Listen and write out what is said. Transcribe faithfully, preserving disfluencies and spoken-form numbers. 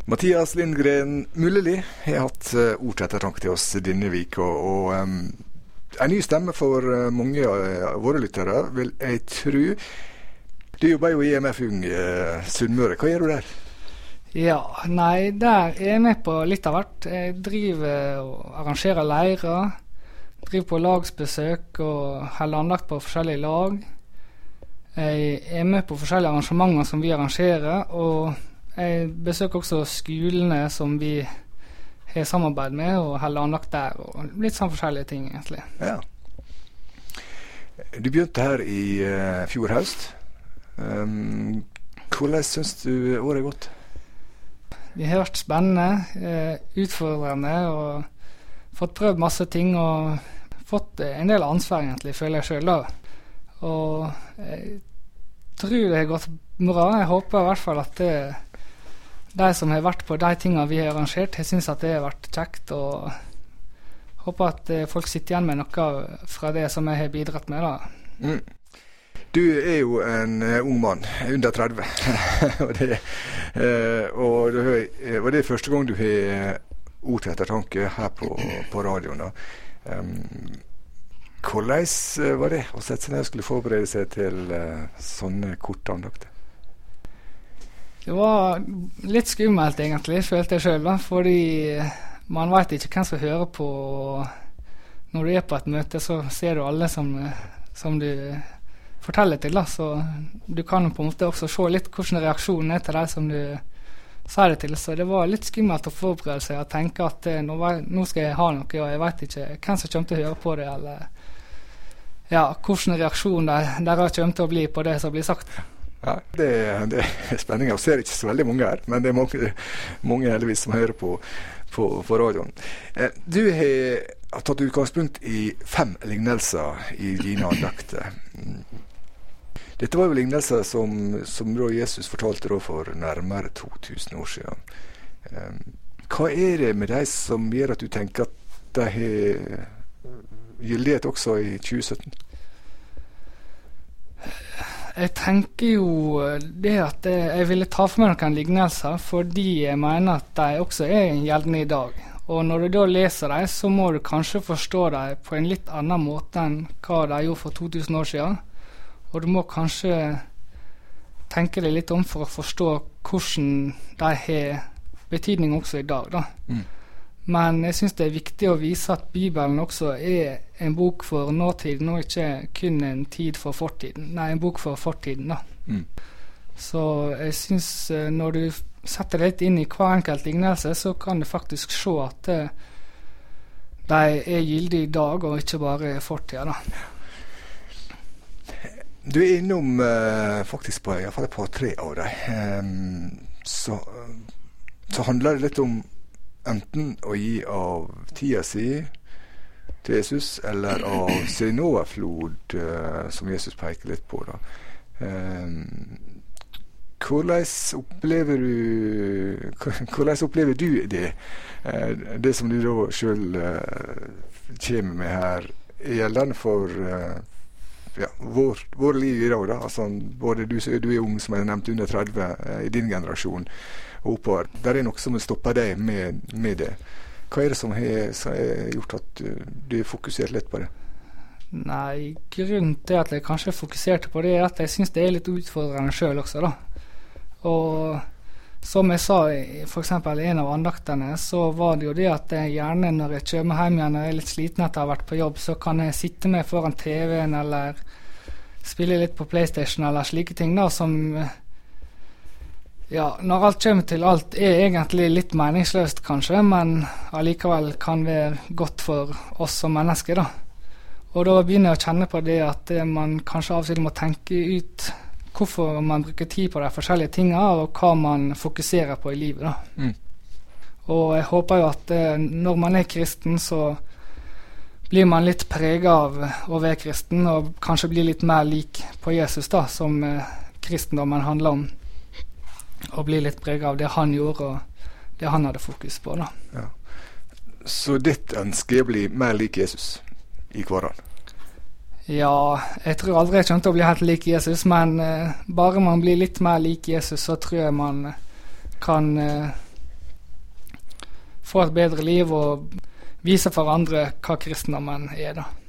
Mathias Lindgren Mulleli har hatt uh, ord til ettertanke til oss denne vika, og um, en ny stemme for uh, mange av uh, våre lyttere, vil jeg tro. Du jobber jo i E M F Ung uh, Sunnmøre. Hva gjør du der? Ja, nei, der er jeg med på litt av hvert. Jeg driver og arrangerer leirer, driver på lagsbesøk og holder andakt på forskjellige lag. Jeg er med på forskjellige arrangementer som vi arrangerer, og jeg besøker også skolene som vi har samarbeid med, og holder andakt der, og litt sånn forskjellige ting, egentlig. Ja. Du begynte her i uh, fjor høst. Um, hvordan synes du året er gått? Det har vært spennende, uh, utfordrende, og fått prøvd masse ting, og fått uh, en del ansvar, egentlig, føler jeg selv da. Og jeg tror det har gått bra. Jeg håper i hvert fall at det de som har vært på de tingene vi har arrangert, jeg synes at det har vært kjekt, og håper at uh, folk sitter igjen med noe fra det som jeg har bidratt med da. Mm. Du er jo en uh, ung mann, under tretti, og, det, uh, og, det, uh, og det er første gang du har ord til ettertanke her på, på radioen. Um, hvordan uh, var det å sette seg ned og skulle forberede seg til uh, sånne korte andakter? Det var litt skummelt egentlig, følte jeg selv da, fordi man vet ikke hvem som hører på. Når du er på et møte, så ser du alle som, som du forteller til da, så du kan på en måte også se litt hvordan reaksjonen er til deg som du sier det til. Så det var litt skummelt å forberede seg og tenke at nå, nå skal jeg ha noe, og jeg vet ikke hvem som kommer til å høre på det, eller ja, hvordan reaksjon der, der kommer til å bli på det som blir sagt. Ja, det, det er spenning. Jeg ser ikke så veldig mange her, men det er mange, mange heldigvis som hører på, på, på radioen. Eh, du har tatt utgangspunkt i fem lignelser i dine andakter. Dette var jo lignelser som, som da Jesus fortalte da for nærmere to tusen år siden. Eh, hva er det med deg som gjør at du tenker at de har gyldighet også i tjue sytten? Jeg tenker jo det at jeg ville ta for meg noen lignelser, fordi jeg mener at de også er gjeldende i dag. Og når du da leser dem, så må du kanskje forstå dem på en litt annen måte enn hva de gjorde for to tusen år siden. Og du må kanskje tenke deg litt om for å forstå hvordan de har betydning også i dag da. Mm. Men jeg synes det er viktig å vise at Bibelen også er en bok for nåtiden, og ikke kun en tid for fortiden. Nei, en bok for fortiden da. Mm. Så jeg synes når du setter deg litt inn i hver enkelt lignelse, så kan du faktisk se at uh, de er gyldige i dag, og ikke bare fortiden da. Du er innom uh, faktisk på i hvert fall et par tre av deg. Um, så, så handler det litt om enten å gi av tida si til Jesus, eller av sin overflod, uh, som Jesus peker litt på da. Um, hvordan opplever du hvordan opplever du det? Uh, det som du da selv uh, kommer med her, gjeldende for uh, ja, vår, vår liv i dag da. Altså, både du, du er ung, som jeg nevnte, under tretti uh, i din generasjon, og oppover. Der er noe som stopper deg med, med det. Hva er det som har, som har gjort at du, du er fokusert litt på det? Nei, grunnen til at jeg kanskje fokuserte på det er at jeg synes det er litt utfordrende selv også da. Og som jeg sa, for eksempel i en av andaktene, så var det jo det at jeg gjerne når jeg kommer hjem igjen og er litt sliten etter å ha vært på jobb, så kan jeg sitte med foran T V-en eller spille litt på PlayStation eller slike ting da, som ja, når alt kommer til alt er egentlig litt meningsløst kanskje, men allikevel kan være godt for oss som mennesker da. Og da begynner jeg å kjenne på det at man kanskje av og til må tenke ut hvorfor man bruker tid på de forskjellige tingene, og hva man fokuserer på i livet da. Mm. Og jeg håper jo at når man er kristen, så blir man litt preget av å være kristen, og kanskje blir litt mer lik på Jesus da, som kristendommen handler om. Og bli litt preget av det han gjorde, og det han hadde fokus på da. Ja. Så ditt ønske er å bli mer lik Jesus i hverdagen? Ja, jeg tror aldri jeg kommer til å bli helt lik Jesus, men eh, bare man blir litt mer lik Jesus, så tror jeg man kan eh, få et bedre liv og vise for andre hva kristendommen er da.